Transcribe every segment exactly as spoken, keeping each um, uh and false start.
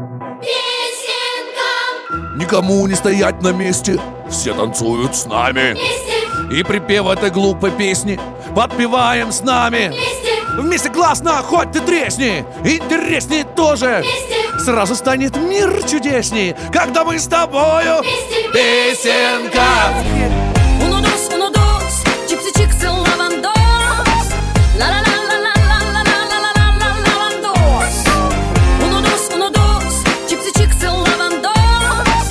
Песенка. Никому не стоять на месте, все танцуют с нами. Вместе. И припев этой глупой песни подпеваем с нами. Вместе. Вместе классно, хоть ты тресни. Интереснее тоже. Вместе. Сразу станет мир чудесней, когда мы с тобою. Вместе. Песенка. Uno, dos, uno, dos, чипсы, чиксы, лавандос. Ла-ла-ла-ла-ла-ла-ла-ла-ла-ла-ла-лавандос. Uno, dos, uno, dos, чипсы, чиксы, лавандос.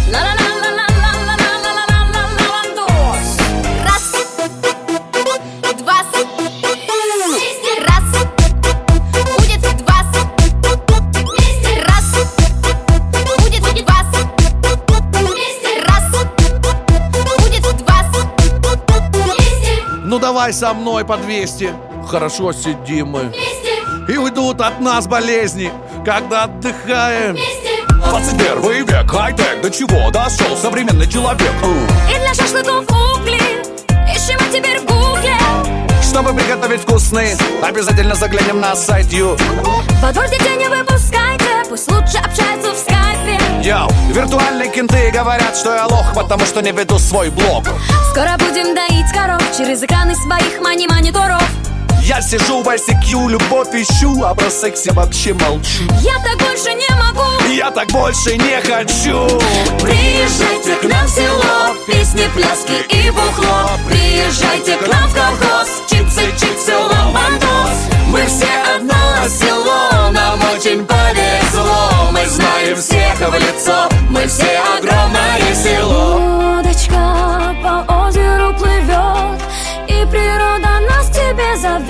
Ла-ла-ла-ла-ла-ла-ла-ла-ла-ла-лавандос. Раз, два, Вместе. раз, будет два, Вместе. раз, будет два, Вместе. раз, будет два. Вместе. Ну давай со мной по двести. Хорошо сидим мы. Вместе. И уйдут от нас болезни, когда отдыхаем. Вместе. двадцать первый век, хай-тек, до чего дошел современный человек? И для шашлыков угли ищем мы теперь в гугле. Чтобы приготовить вкусный, обязательно заглянем на сайт Ю. Во двор детей не выпускайте, пусть лучше общаются в скайпе. Йоу, виртуальные кенты говорят, что я лох, потому что не веду свой блог. Скоро будем доить коров через экраны своих мани-мониторов. Я сижу в ай си кью, любовь ищу, а про секс я вообще молчу. Я так больше не могу. Я так больше не хочу. Приезжайте к нам в село, песни, пляски и бухло. Приезжайте к нам в колхоз, чипсы, чипсы, ламбандос. Мы все одно село, нам очень повезло. Мы знаем всех в лицо, мы все огромное село. Лодочка по озеру плывет, и природа нас к тебе зовет.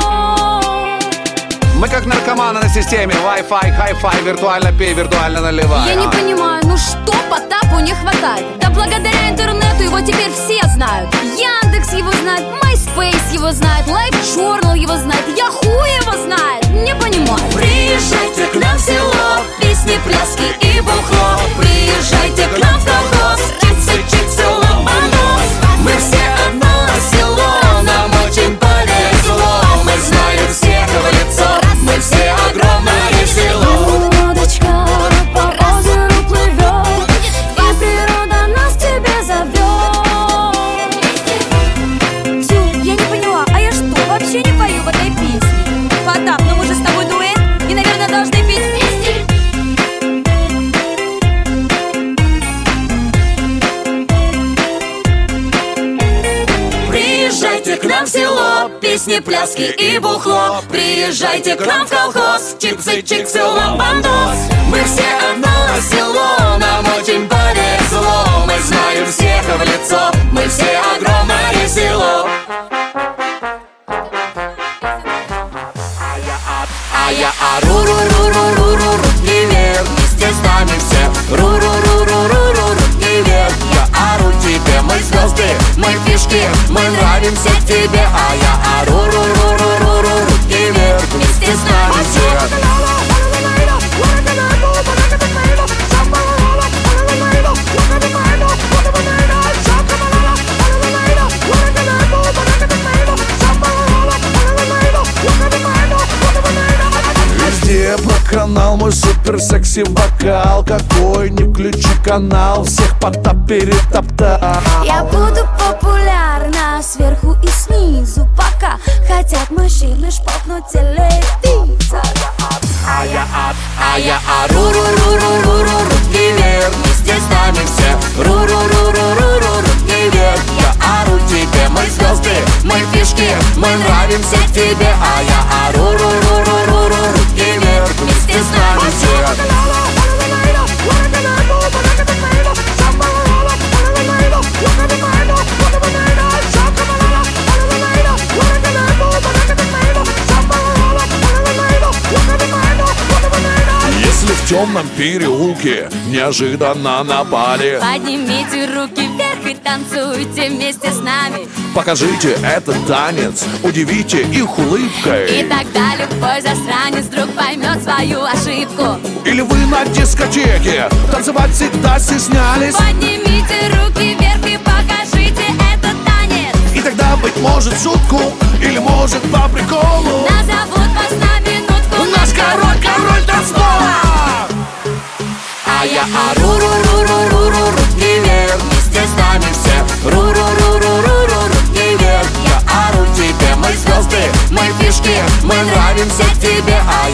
Мы как наркоманы на системе Wi-Fi, хай-фай, виртуально пей, виртуально наливай. Я не понимаю, ну что Потапу не хватает? Да благодаря интернету его теперь все знают. Яндекс его знает, MySpace его знает, Life Journal его знает, Yahoo его знает. Не понимаю. Приезжайте к нам в село, песни, пляски и бухло. Приезжайте к нам в колхоз, чипсы, чипсы, ламбандос. Мы все одно село, нам очень повезло. Мы знаем всех в лицо, мы все огромное село. Лодочка по озеру плывет, и природа нас к тебе зовет. Тю, я не поняла, а я что, вообще не пою в этой песне? Потап, ну мы же с тобой дуэт, и, наверное, должны петь вместе. Приезжайте к нам в село, песни, пляски и бухло. Приезжайте к нам в колхоз, чипсы, чиксы, ламбандос. Мы все одно село, нам очень повезло. Мы знаем всех в лицо, мы все огромное село. А я ору-ру-ру-ру-ру-ру, руки вверх, вместе с нами все. Ру-ру-ру-ру-ру-ру, руки вверх. Я ору тебе, мы звезды, мы фишки, мы нравимся тебе. А я ору-ру-ру-ру-ру-ру, руки вверх, вместе с нами все. Везде проканал мой супер секси вокал. Какой не включи канал, всех Потап перетоптал. Я буду популярна сверху и снизу, пока хотят мужчины шпокнуть телевизор. А я от, а я ору-ру-ру-ру-ру-ру, руки вверх, вместе с нами все. Ру-ру-ру-ру-ру-ру, руки вверх. Я ору тебе, мы звезды, мы фишки, мы нравимся тебе. А я ору-ру-ру-ру-ру-ру, руки вверх, вместе с нами все. Если в темном переулке неожиданно напали, Поднимите руки вверх и танцуйте вместе с нами. покажите этот танец, удивите их И улыбкой. тогда любой засранец вдруг поймет свою ошибку. Или вы на дискотеке танцевать всегда стеснялись, Поднимите руки вверх и покажите этот танец. и тогда, быть может, в шутку, или может по приколу, Назовут вас на минутку наш король, король танцпола. а я ору, ру, ру, ру, ру, ру, руки вверх, вместе с нами все. Ру, ру, ру, ру, ру, ру, руки вверх. Я ору тебе, мы звезды, мы фишки, мы нравимся тебе.